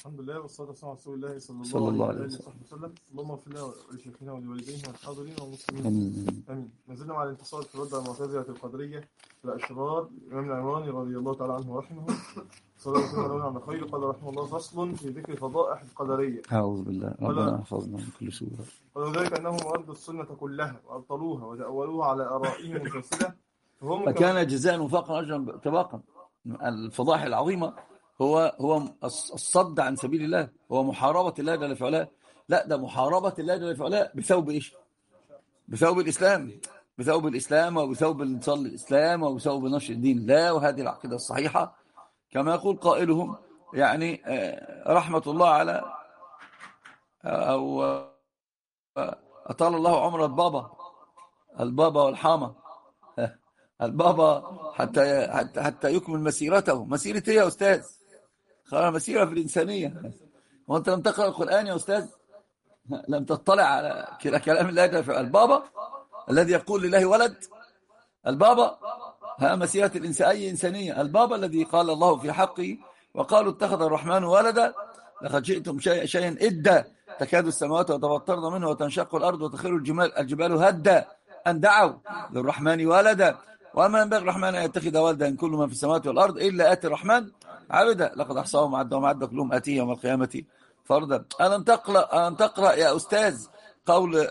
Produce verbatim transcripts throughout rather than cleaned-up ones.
الحمد لله والصلاة والسلام على رسول الله صلى صلى الله الله عليه عليه وآله وسلم. وسلم. اللهم اغفر لنا ولشيخنا ولوالديه والحاضرين والمسلمين. آمين. آمين. ما زلنا مع الانتصار في رد على المعتزلة القدرية الأشرار الإمام العمراني رضي الله تعالى عنه ورحمه. صلى الله عليه وسلم على خير. قال رحمه الله: فصل في ذكر فضائح القدرية. أعوذ بالله، ربنا يحفظنا من كل سوء. وذلك أنهم أردوا السنة كلها وأبطلوها وتأولوها على آرائهم الفاسدة. فكان جزاء وفاقا أجرا طباقا. الفضائح العظيمة هو هو الصد عن سبيل الله، هو محاربة الله جل في علاه. لا، ده محاربة الله جل في علاه بثوب إيش؟ بثوب الإسلام، بثوب الإسلام وبثوب الانتصار للإسلام وبثوب نشر الدين الله. وهذه العقيدة الصحيحة كما يقول قائلهم، يعني رحمة الله على أو أطال الله عمر البابا البابا والحامة البابا حتى حتى حتى يكمل مسيرته. مسيرة ايه يا أستاذ؟ خلاص، مسيرة في الإنسانية. وأنت لم تقرأ القرآن يا أستاذ؟ لم تطلع على كلام الله في البابا الذي يقول لله ولد؟ البابا ها مسيرة الإنسان أي إنسانية. البابا الذي قال الله في حقه وقالوا اتخذ الرحمن ولدا لقد جئتم شيئا شيئا إدا تكاد السماوات وتفطرن منه وتنشق الأرض وتخر الجبال الجبال هدا أن دعوا للرحمن ولدا وما ينبغي الرحمن أن يتخذ ولدا كل من في السماوات والأرض إلا آتي الرحمن عبدا لقد أحصاهم وعدهم وعد كلهم آتيه يوم القيامة فردا. ألم تقرأ ألم تقرأ يا أستاذ قول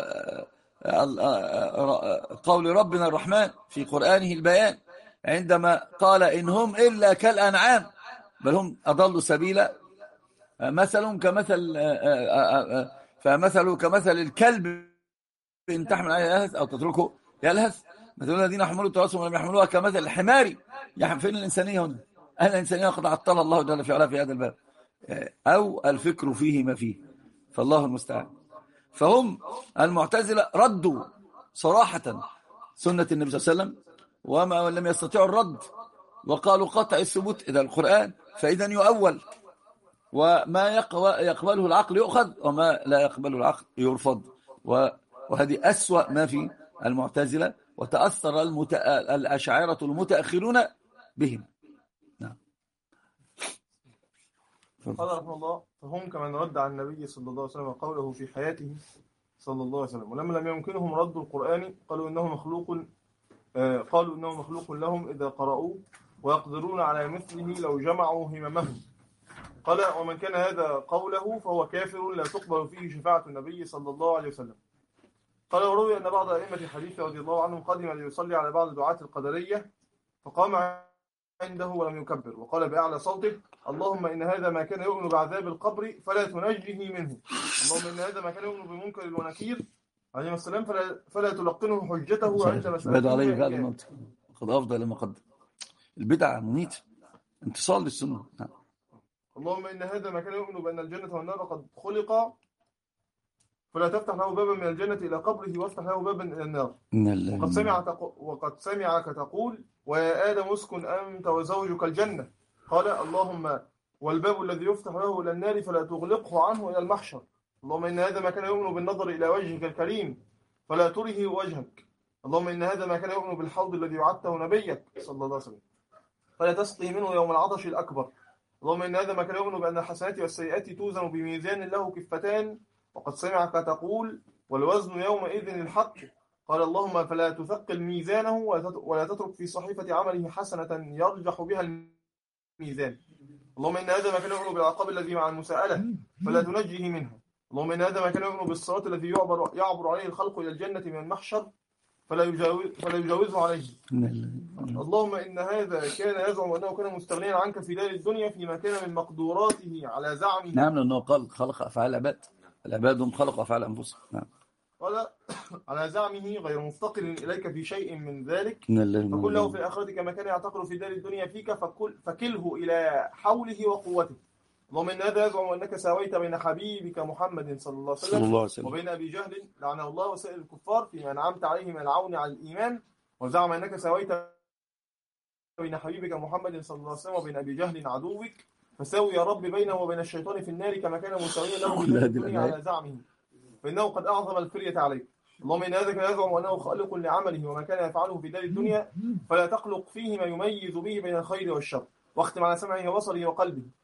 قول ربنا الرحمن في قرآنه البيان عندما قال إن هم إلا كالأنعام بل هم أضلوا سبيلا. مثل كمثل فمثله كمثل الكلب إن تحمل عليه يلهث أو تتركه يلهث. مثل الذين حملوا التراث ولم يحملوها كمثل الحمار. فين الإنسانية هنا؟ الإنسانية قد عطل الله جل في علاه في هذا الباب، أو الفكر فيه ما فيه، فالله المستعان. فهم المعتزلة ردوا صراحة سنة النبي صلى الله عليه وسلم وما لم يستطيعوا الرد، وقالوا قطع الثبوت إذا القرآن فإذا يؤول، وما يقبله العقل يؤخذ وما لا يقبله العقل يرفض. وهذه أسوأ ما في المعتزلة، وتأثر المت... الأشاعرة المتأخرون بهم. نعم. قال رحمه الله: فهم كمن رد عن النبي صلى الله عليه وسلم وقوله في حياته صلى الله عليه وسلم. ولما لم يمكنهم رد القرآن قالوا إنه مخلوق آه قالوا إنه مخلوق لهم إذا قرأوه ويقدرون على مثله لو جمعوا هممهم. قال: ومن كان هذا قوله فهو كافر لا تقبل فيه شفاعة النبي صلى الله عليه وسلم. قال: وروي أن بعض أئمة الحديث رضي الله عنهم قدم ليصلي على بعض دعاة القدرية فقام عنده ولم يكبر وقال بأعلى صوته: اللهم إن هذا ما كان يؤمن بعذاب القبر فلا تنجه منه. اللهم إن هذا ما كان يؤمن بمنكر ونكير عليه السلام فلا, فلا تلقنه حجته عند مسألته عليه بعد الموت. قد أفضل لما قد البدعة مميت انتصال للسنة. اللهم إن هذا ما كان يؤمن بأن الجنة والنار قد خلق فلا تفتح له بابا من الجنة إلى قبره وافتح له بابا إلى النار. وقد سمعك وقد سمعك تقول: ويا آدم اسكن أنت وزوجك الجنة. قال: اللهم والباب الذي يفتح له إلى النار فلا تغلقه عنه إلى المحشر. اللهم إن هذا ما كان يؤمن بالنظر إلى وجهك الكريم فلا تره وجهك. اللهم إن هذا ما كان يؤمن بالحوض الذي وعدته نبيك صلى الله عليه وسلم فلا تسقي منه يوم العطش الأكبر. اللهم إن هذا ما كان يؤمن بأن الحسنات والسيئات توزن بميزان له كفتان. وقد سمعك تقول: والوزن يومئذ الحق. قال: اللهم فلا تثقل ميزانه ولا تترك في صحيفة عمله حسنة يرجح بها الميزان. اللهم إن هذا ما كان يؤمن بالعقاب الذي مع المساءلة فلا تنجيه منها. اللهم إن هذا ما كان يؤمن بالصراط الذي يعبر, يعبر عليه الخلق إلى الجنة من المحشر فلا, يجاوز فلا يجاوزه عليه. اللهم إن هذا كان يزعم أنه كان مستغنيا عنك في دار الدنيا فيما كان من مقدوراته على زعمه. نعم، لأنه قال خلق أفعال العباد، العباد هم خلق أفعال أنفسهم. نعم. قال: على زعمه غير مفتقر إليك في شيء من ذلك فكل له في الآخرة كما كان يعتقد في دار الدنيا فيك فكل فكله إلى حوله وقوته. اللهم إن هذا يزعم أنك ساويت بين حبيبك محمد صلى الله عليه وسلم وبين أبي جهل لعنه الله وسائر الكفار فيما أنعمت عليه من العون على الإيمان، وزعم أنك ساويت بين حبيبك محمد صلى الله عليه وسلم وبين أبي جهل عدوك فساوي يا رب بينه وبين الشيطان في النار كما كان مساويا له في الدنيا على زعمه فإنه قد أعظم الفرية عليه. اللهم إن هذا كان يزعم أنه خالق لعمله وما كان يفعله في دار الدنيا فلا تخلق فيه ما يميز به بين الخير والشر. واختم على سمعه وبصره وقلبه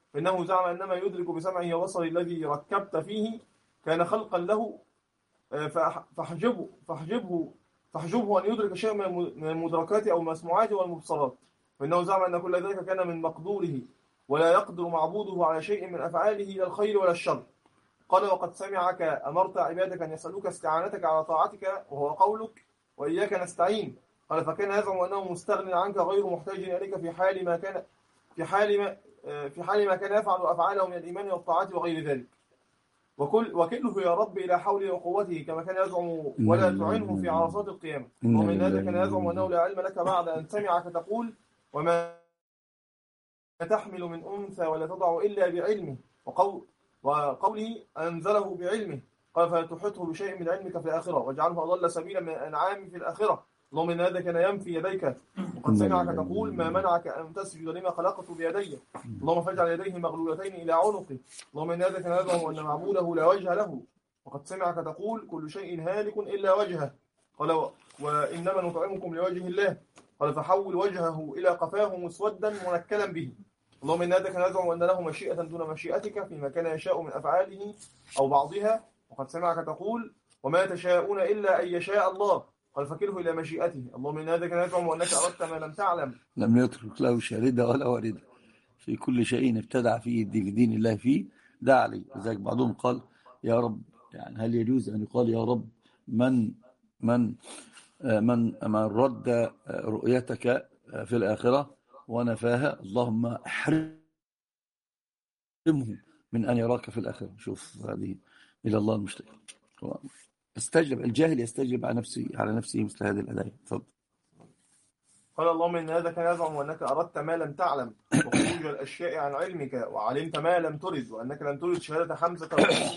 فإنه زعم أنما يدرك بسمعه وبصره الذي ركبت فيه كان خلقا له، فاحجبه فاحجبه فاحجبه أن يدرك شيئا من المدركات أو المسموعات والمبصرات. فإنه زعم أن كل ذلك كان من مقدوره، ولا يقدر معبوده على شيء من أفعاله إلى الخير ولا الشر. قال وقد سمعك أمرت عبادك أن يسألوك استعانتك على طاعتك، وهو قولك وإياك نستعين. قال فكان يزعم أنه مستغن عنك غير محتاج إليك في حال ما كان في حال ما في حال ما كان يفعل أفعاله من الإيمان والطاعات وغير ذلك. وكل وكله يا رب إلى حوله وقوته كما كان يزعم، ولا تعينه في عرصات القيامة. ومن هذا كان يزعم أنه لا علم لك بعد أن سمعك تقول وما تحمل من أنثى ولا تضع إلا بعلمه، وقول وقوله أنزله بعلمه. قال فلا تحطه بشيء من علمك في الآخرة واجعله أضل سبيلا من الأنعام في الآخرة. اللهم إن هذا كان ينفي يديك، وقد سمعك تقول ما منعك أن تسجد لما خلقت بيدي. اللهم فاجعل يديه مغلولتين إلى عنقه. اللهم إن هذا كان يزعم أن معبوده لا وجه له، وقد سمعك تقول كل شيء هالك إلا وجهه. قال وإنما نطعمكم لوجه الله. قال فحول وجهه إلى قفاه مسودا منكلا به. اللهم إن هذا كان يزعم أن له مشيئة دون مشيئتك فيما كان يشاء من أفعاله أو بعضها، وقد سمعك تقول وما تشاءون إلا أن يشاء الله. قال فكله إلى مشيئته. اللهم إن هذا كان يزعم أنك أردت ما لم تعلم، لم يترك له شاردة ولا واردة، في كل شيء ابتدع فيه لدين الله فيه دعا عليه. لذلك بعضهم قال يا رب، يعني هل يجوز أن يقال يا رب من من من من رد رؤيتك في الآخرة ونفاها، اللهم احرمه من أن يراك في الآخرة. شوف هذه إلى الله المشتكى. استجب الجاهل يستجب على نفسه على نفسه مثل هذه الأدعية. تفضل. قال اللهم إن هذا كان يزعم أنك أردت ما لم تعلم وخروج الأشياء عن علمك، وعلمت ما لم ترد، وأنك لم ترد شهادة حمزة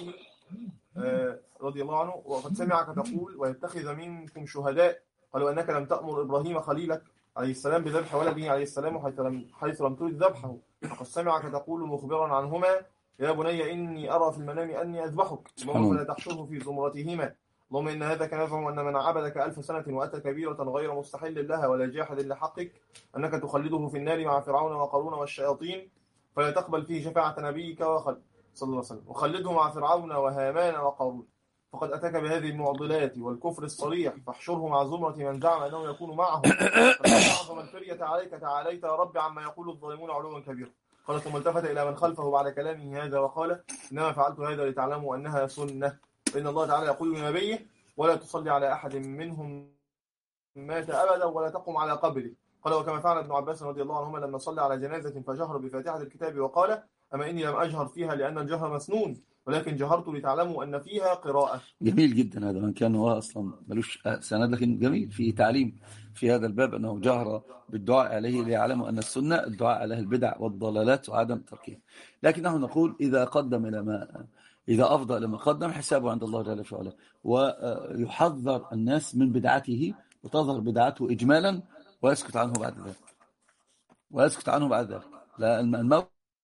رضي الله عنه، وقد سمعك تقول ويتخذ منكم شهداء. قال وأنك لم تأمر إبراهيم خليلك عليه السلام بذبح ولده عليه السلام حيث لم, حيث لم ترد ذبحه. وقد سمعك تقول مخبرا عنهما يا بني إني أرى في المنام أني أذبحك، اللهم فلا تحشره في زمرتهما. اللهم إن هذا كان يزعم أن من عبدك ألف سنة وأتى كبيرة غير مستحل لها ولا جاحد لحقك أنك تخلده في النار مع فرعون وقارون والشياطين، فلا تقبل فيه شفاعة نبيك وخل صلى الله عليه وسلم، وخلده مع فرعون وهامان وقارون، فقد أتاك بهذه المعضلات والكفر الصريح، فاحشره مع زمرة من زعم أنه يكون معهم. فلما أعظم الفرية عليك تعاليت يا رب عما يقول الظالمون علوا كبيرا. قال ثم التفت إلى من خلفه بعد كلامه هذا وقال إنما فعلت هذا لتعلموا أنها سنة، فإن الله تعالى يقول لنبيه ولا تصلي على أحد منهم مات أبدا ولا تقم على قبره. قال وكما فعل ابن عباس رضي الله عنهما لما صلى على جنازة فجهر بفاتحة الكتاب وقال أما إني لم أجهر فيها لأن الجهر مسنون ولكن جهرت لتعلموا أن فيها قراءة. جميل جدا هذا، من كان هو أصلا ملوش سند لكن جميل في تعليم في هذا الباب أنه جهر بالدعاء عليه ليعلموا أن السنة الدعاء عليه البدع والضلالات وعدم تركيه. لكنه نقول إذا قدم إلى ما إذا أفضى لما قدم حسابه عند الله جل وعلا، ويحذر الناس من بدعته وتظهر بدعته إجمالا ويسكت عنه بعد ذلك ويسكت عنه بعد ذلك لا الموت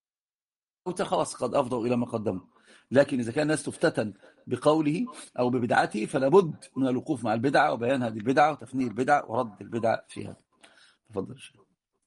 خلاص قد أفضوا إلى ما قدموا. لكن إذا كان الناس تفتتن بقوله أو ببدعته فلا بد من الوقوف مع البدعة وبيان هذه البدعة وتفنير البدعة ورد البدعة فيها. تفضل الشيخ.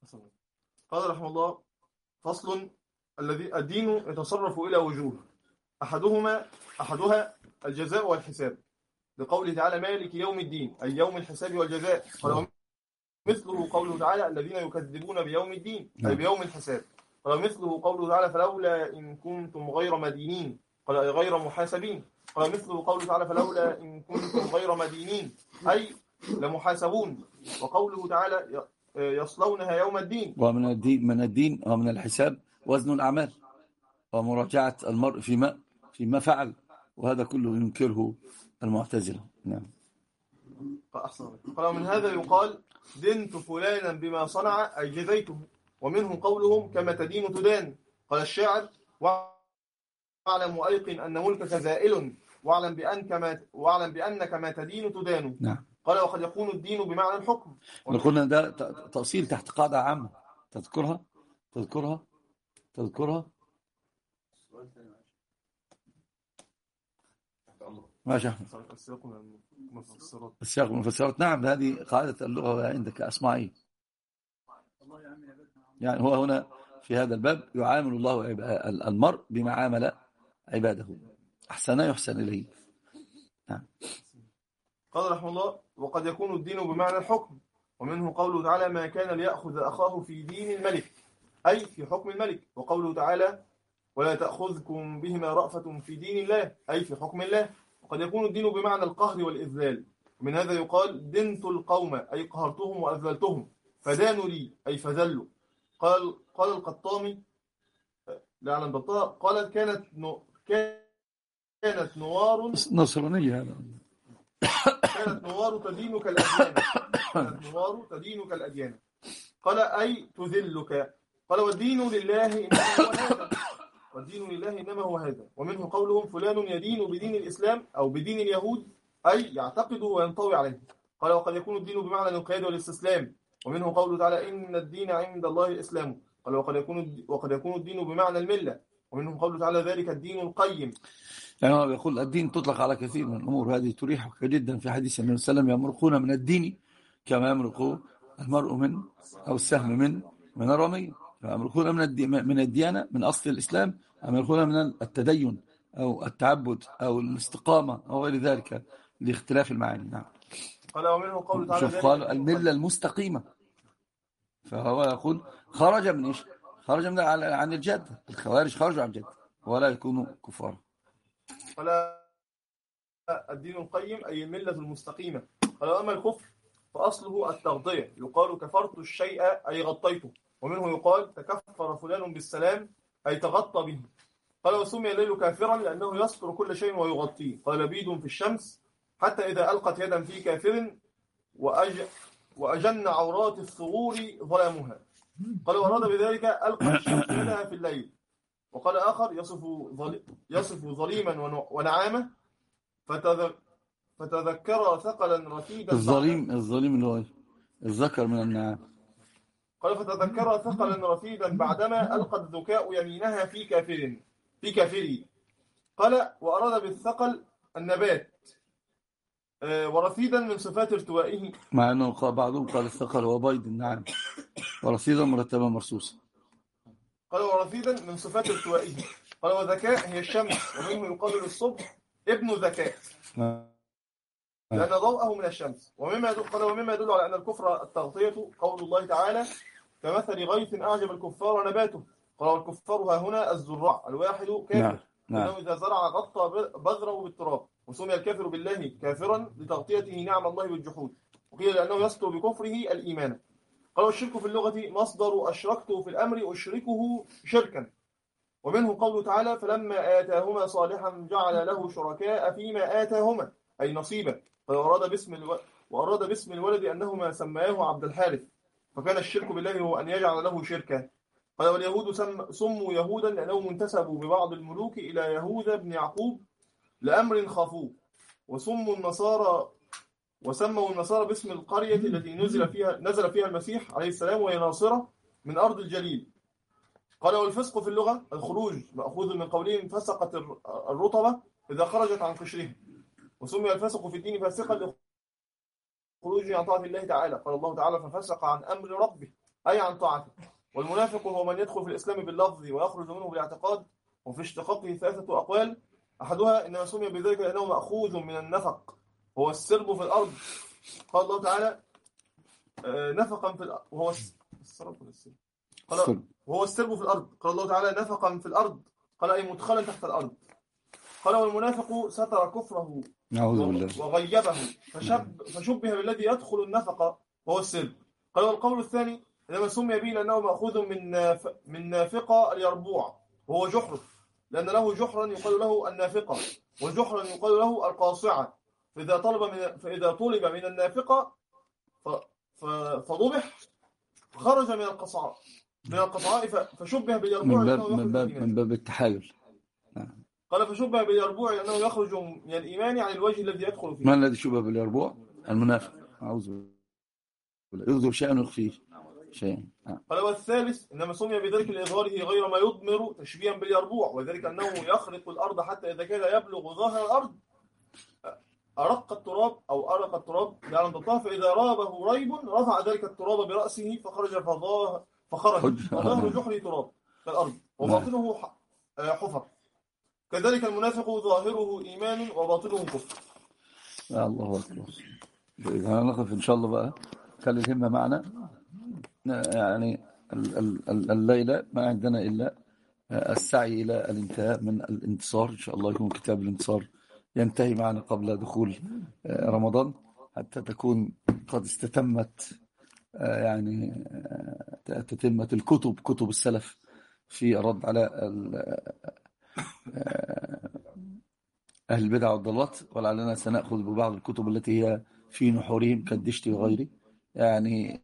قال رحمه الله فصل الذي الدين يتصرف إلى وجوه أحدهما أحدها الجزاء والحساب، لقوله تعالى مالك يوم الدين أي يوم الحساب والجزاء. قال مثله قوله تعالى الذين يكذبون بيوم الدين أي بيوم الحساب. قال مثله قوله تعالى فلولا إن كنتم غير مدينين قال أي غير محاسبين. قال مثله قوله تعالى فلولا إن كنتم غير مدينين أي لمحاسبون. وقوله تعالى يصلونها يوم الدين ومن الدين من الدين ومن الحساب وزن الأعمال ومراجعة المرء فيما فيما فعل، وهذا كله ينكره المعتزلة. نعم. قال من هذا يقال دنت فلانا بما صنع أي جزيته، ومنهم قولهم كما تدين تدان. قال الشاعر واعلم وأيقن أن ملكك زائل واعلم بأنك ما واعلم بأنك ما تدين تدان. نعم. قال وقد يكون الدين بمعنى الحكم. قلنا ده تأصيل تحت قاعدة عامة تذكرها تذكرها تذكرها ماشي أحمد. السياق المفسرات. نعم هذه قاعدة اللغة عندك أسمعي. يعني هو هنا في هذا الباب يعامل الله المرء بما عامل عباده، أحسن يحسن إليه. نعم. قال رحمه الله: وقد يكون الدين بمعنى الحكم، ومنه قوله تعالى: ما كان ليأخذ أخاه في دين الملك، أي في حكم الملك. وقوله تعالى: ولا تأخذكم بهما رأفة في دين الله، أي في حكم الله. وقد يكون الدين بمعنى القهر والإذلال، ومن هذا يقال: دنت القوم، أي قهرتهم وأذلتهم، فدانوا لي، أي فذلوا. قال قال القطامي لعلم بطاء، قالت: كانت نو كانت نوار نصرانية هذا كانت نوار تدينك الأديان كانت نوار تدينك الأديان. قال: أي تذلك. قال: والدين لله إنما هو هذا والدين لله إنما هو هذا. ومنه قولهم: فلان يدين بدين الإسلام أو بدين اليهود، أي يعتقد وينطوي عليه. قال: وقد يكون الدين بمعنى الانقياد والاستسلام، ومنه قوله تعالى: إن الدين عند الله الإسلام. قال: وقد يكون وقد يكون الدين بمعنى الملة، ومنه قوله تعالى: ذلك الدين القيم. يعني هو يقول الدين تطلق على كثير من الأمور، هذه تريحك جدا. في حديث النبي صلى الله عليه وسلم: يمرقون من الدين كما يمرق المرء من أو السهم من من الرمية. يمرقون من من الديانة، من أصل الإسلام، أم يمرقون من التدين أو التعبد أو الاستقامة أو غير ذلك، لاختلاف المعاني. نعم. قال: ومنه قوله تعالى: شوف، قال الملة المستقيمة، فهو يقول خرج من إيش؟ خرج من عن الجادة. الخوارج خرجوا عن الجادة ولا يكونوا كفار. قال: الدين القيم، أي الملة المستقيمة. قال: أما الكفر فأصله التغطية، يقال كفرت الشيء أي غطيته. ومنه يقال تكفر فلان بالسلام، أي تغطى به. قال: وسمي الليل كافرا لأنه يستر كل شيء ويغطيه. قال: بيد في الشمس حتى إذا ألقت يدا في كافر وأج... وأجن عورات الثغور ظلامها. قال: وأراد بذلك ألقت الشمس يدها في الليل. وقال آخر: يصف ظل... يصف ظليما ونعامة فتذ... فتذكر ثقلا رفيدا. الظليم الظليم اللي هو الذكر من النعام. قال: فتذكر ثقلا رفيدا بعدما ألقت ذكاء يمينها في كافر في كافري. قال: وأراد بالثقل النبات، ورفيدا من صفات ارتوائه، مع أنه بعضهم قال الثقل هو بيض النعام، ورصيدا مرتبا مرصوصا. قال: ورفيدا من صفات ارتوائه. قال: وذكاء هي الشمس، ومنه يقال للصبح ابن ذكاء لأن ضوءه من الشمس. ومما يدل قال: ومما يدل على أن الكفر التغطية قول الله تعالى: كمثل غيث أعجب الكفار نباته. قال: والكفار ها هنا الزراع، الواحد كافر، لأنه إذا زرع غطى بذره بالتراب. وسمي الكافر بالله كافرا لتغطيته نعم الله بالجحود. وقيل لأنه يستر بكفره الإيمان. قال: الشرك في اللغة مصدر أشركته في الأمر أشركه شركا. ومنه قوله تعالى: فلما آتاهما صالحا جعل له شركاء فيما آتاهما، أي نصيبا. وأراد باسم الو... وأراد باسم الولد أنهما سماه عبد الحارث، فكان الشرك بالله هو أن يجعل له شركا. قال: واليهود سم... سموا يهودا لأنهم انتسبوا ببعض الملوك إلى يهوذا بن يعقوب لأمر خافوه. وسموا النصارى وسموا النصارى باسم القرية التي نزل فيها نزل فيها المسيح عليه السلام، وهي ناصرة من أرض الجليل. قال: والفسق في اللغة الخروج، مأخوذ من قولهم فسقت الرطبة إذا خرجت عن قشرها. وسمي الفسق في الدين فاسقا لخروج عن طاعة الله تعالى. قال الله تعالى: ففسق عن أمر ربه، أي عن طاعته. والمنافق هو من يدخل في الإسلام باللفظ ويخرج منه بالاعتقاد. وفي اشتقاقه ثلاثة أقوال، أحدها إنما سمي بذلك لأنه مأخوذ من النفق، هو السرب في الأرض. قال الله تعالى: نفقا في الأرض، وهو السرب قال وهو السرب في الأرض. قال الله تعالى: نفقا في الأرض، قال أي مدخلا تحت الأرض. قال: والمنافق ستر كفره وغيبه فشب فشبه بالذي يدخل النفق وهو السرب. قال: والقول الثاني إنما سمي به لأنه مأخوذ من ناف... من نافقة اليربوع، وهو جحر، لأن له جحرا يقال له النافقة، وجحرا يقال له القاصعة. فإذا طلب من فإذا طلب من النافقة ف... ف... فضبح خرج من القصعاء من القصعاء فشبه باليربوع من باب من باب, من باب التحايل. قال: فشبه باليربوع لأنه يخرج من الإيمان عن الوجه الذي يدخل فيه. ما الذي شبه باليربوع؟ المنافق. أعوذ بالله، يغضب شيئا ويخفيه شيئا. قال: والثالث إنما سمي بذلك لإظهاره غير ما يضمر تشبيها باليربوع، وذلك أنه يخرق الأرض حتى إذا كان يبلغ ظاهر الأرض أرق التراب أو أرق التراب لأن تطاف، فإذا رابه ريب رفع ذلك التراب برأسه فخرج فخرج فظهر جحري تراب كالأرض وباطنه حفر. كذلك المنافق ظاهره إيمان وباطنه كفر. الله أكبر. هنقف إن شاء الله بقى، خلي الهمة معنا. يعني الليلة ما عندنا إلا السعي إلى الانتهاء من الانتصار. إن شاء الله يكون كتاب الانتصار ينتهي معنا قبل دخول رمضان، حتى تكون قد استتمت يعني تتمت الكتب كتب السلف في الرد على أهل البدع والضلالات. ولعلنا سنأخذ ببعض الكتب التي هي في نحورهم كالدشتي وغيره، يعني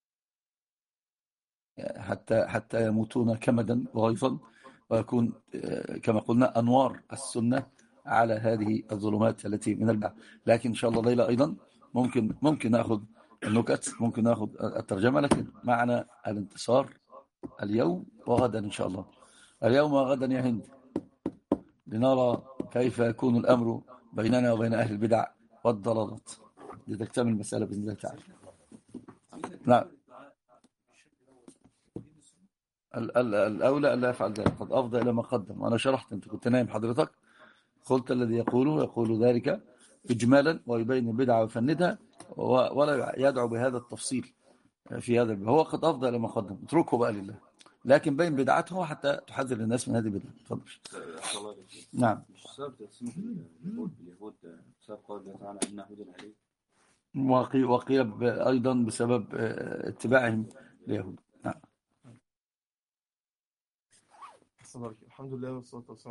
حتى حتى يموتون كمدا وغيظا، ويكون كما قلنا أنوار السنة على هذه الظلمات التي من البدع. لكن إن شاء الله ليلة أيضا ممكن ممكن نأخذ النكت، ممكن نأخذ الترجمة، لكن معنا الانتصار اليوم وغدا إن شاء الله. اليوم وغدا يا هند، لنرى كيف يكون الأمر بيننا وبين أهل البدع والضلالات لتكتمل المسألة بإذن الله تعالى. نعم، الأولى ألا يفعل ذلك، قد أفضى إلى ما قدم. وأنا شرحت، أنت كنت نايم حضرتك، قلت الذي يقوله يقول ذلك إجمالا ويبين البدعة ويفندها، ولا يدعو بهذا التفصيل في هذا. هو قد أفضى إلى ما قدم، اتركه بقى لله، لكن بين بدعته حتى تحذر الناس من هذه البدعة. تفضل. نعم. وقيل أيضا بسبب اتباعهم اليهود. نعم. الحمد لله والصلاة والسلام